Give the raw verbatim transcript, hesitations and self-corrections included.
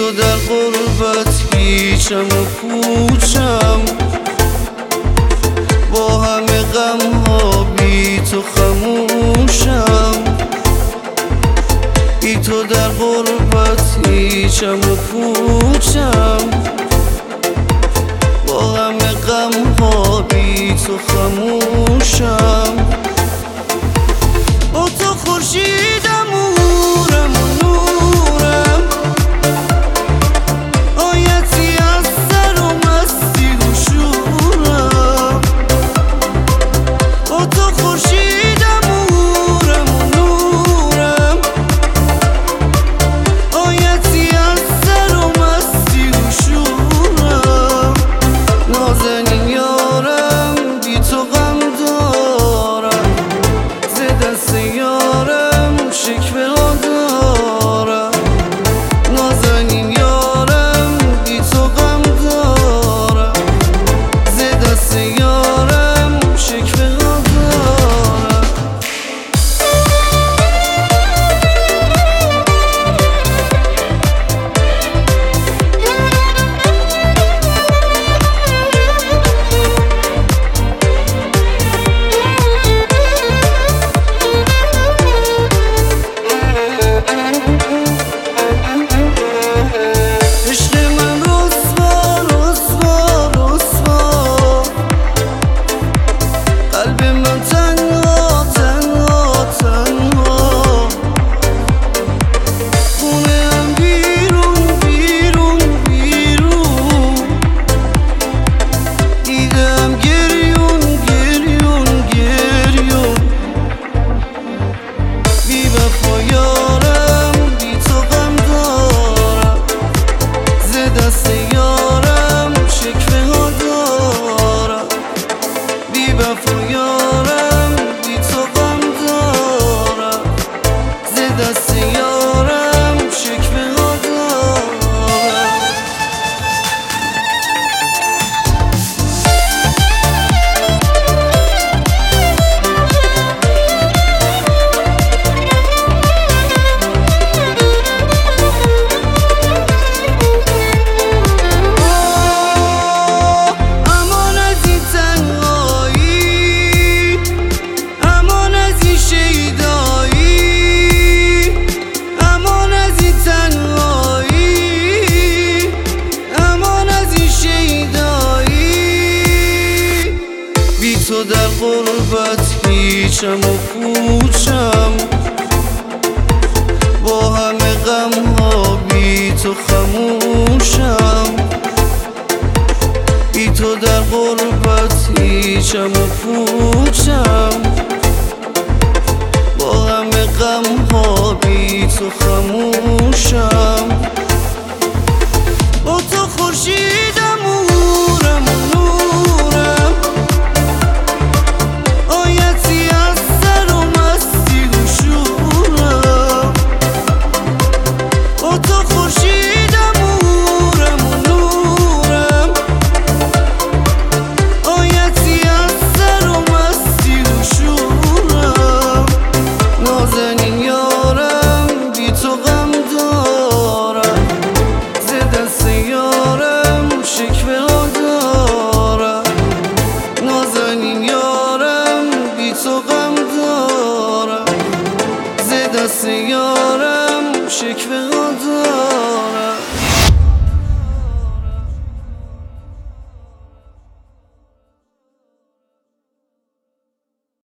تو در غربت هیچم و پوچم، با همه غم ها بی تو خموشم. بی تو در غربت هیچم و پوچم، با همه غم ها بی تو خموشم. با تو خورشیدم نورم و نورم، آیتی از سر و مستی و شورم. با تو خورشیدم نورم و نورم، آیتی از سر و مستی و شورم. نازنین یارم بی تو غم دارم، ز دست یارم شکوه ها دارم. نازنین یارم بی تو غم دارم، ز دست یارم شکوه ها دارم. عشق من رسوا رسوا رسوا، قلب من تنها تنها تنها. خونه هم بیرون بیرون بیرون، دیدم گریون گریون گریون. بی وفا یارم بی تو غم دارم، ز دست یارم شکوه ها دارم. بی وفا یارم بی تو غم دارم، ز دست یارم شکوه ها دارم. امان از این تنهایی، امان از این شیدایی. امان از این تنهایی، امان از این شیدایی. بی تو در غربت هیچم و پوچم، با همه غم ها بی تو خموشم. بی تو در غربت هیچم و پوچم، با همه غم ها بی تو خموشم. با تو خورشیدم نورم و نورم، آیتی از سر و مستی و شورم. با تو خورشیدم نورم و نورم، آیتی از سر و مستی و شورم. نازنین یارم بی تو غم دارم، ز دست یارم شکوه ها دارم. نازنین یارم بی تو غم دارم، ز دست یارم شکوه ها دارم.